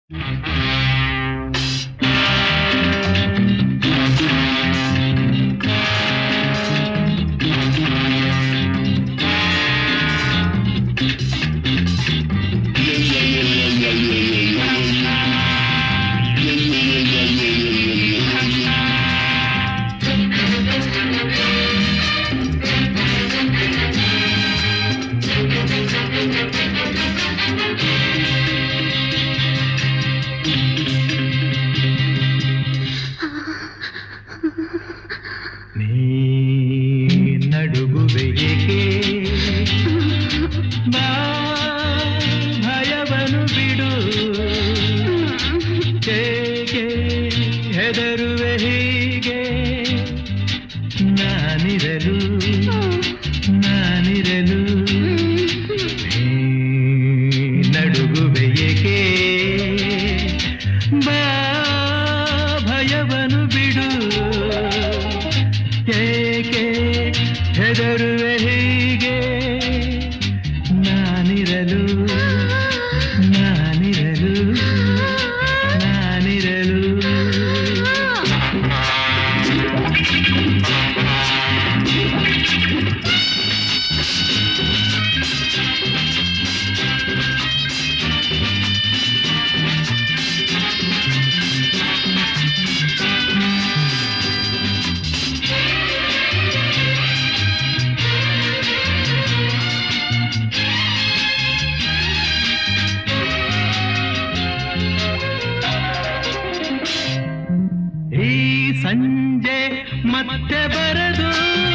ಸಂಜೆ ಮತ್ತೆ ಬರದು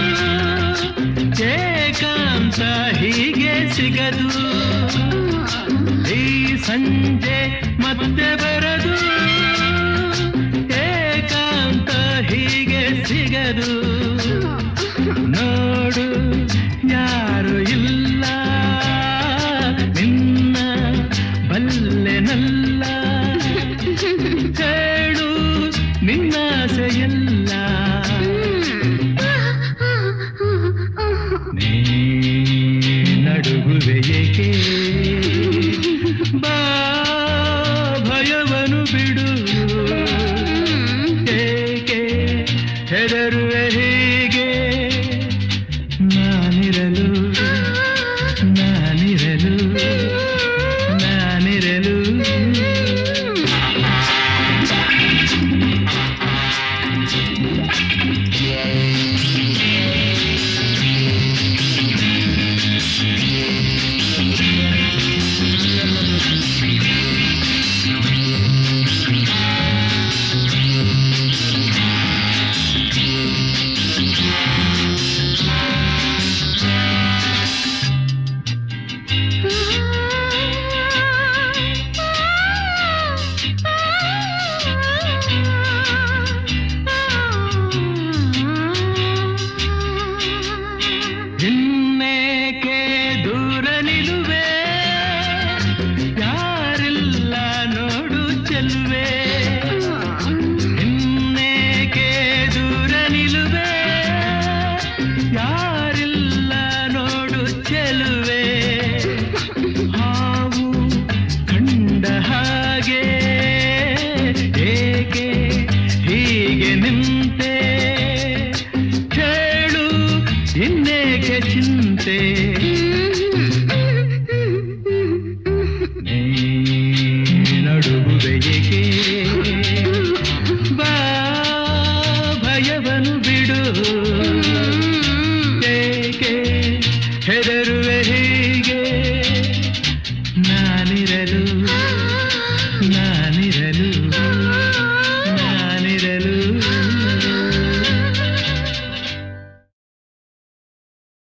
ಏಕಾಂತ ಹೀಗೆ ಸಿಗದು ಈ ಸಂಜೆ ಮತ್ತೆ ಬರದು ಏಕಾಂತ ಹೀಗೆ ಸಿಗದು ನೋಡು ಯಾರು ಇಲ್ಲ ನಿನ್ನ ಬಲ್ಲೆನಲ್ಲ ಹೇಳು ನಿನ್ನಾಸೆಯಲ್ಲ ನೀ ನಡುಗುವೆ ಏಕೆ ಬಾ ಭಯವನ್ನು ಬಿಡು ಏಕೆ ಹೆದರುವೆ ಹೀಗೆ ನಾನಿರಲು ನಾನಿರಲು ನಾನಿರಲು ಇನ್ನೇಕೆ ದೂರ ನಿಲುವೆ ಯಾರಿಲ್ಲ ನೋಡು ಚೆಲುವೆ ಇನ್ನೇಕೆ ದೂರ ನಿಲುವೆ ಯಾರಿಲ್ಲ ನೋಡು ಚೆಲುವೆ ಹಾವು ಕಂಡ ಹಾಗೆ ಏಕೆ ಹೀಗೆ ನಿಂತೆ ಹೇಳು ಇನ್ನೇಕೆ ಚಿಂತೆ ನಡುಗುವೆ ಏಕೆ ಬಾ ಭಯವನ್ನು ಬಿಡು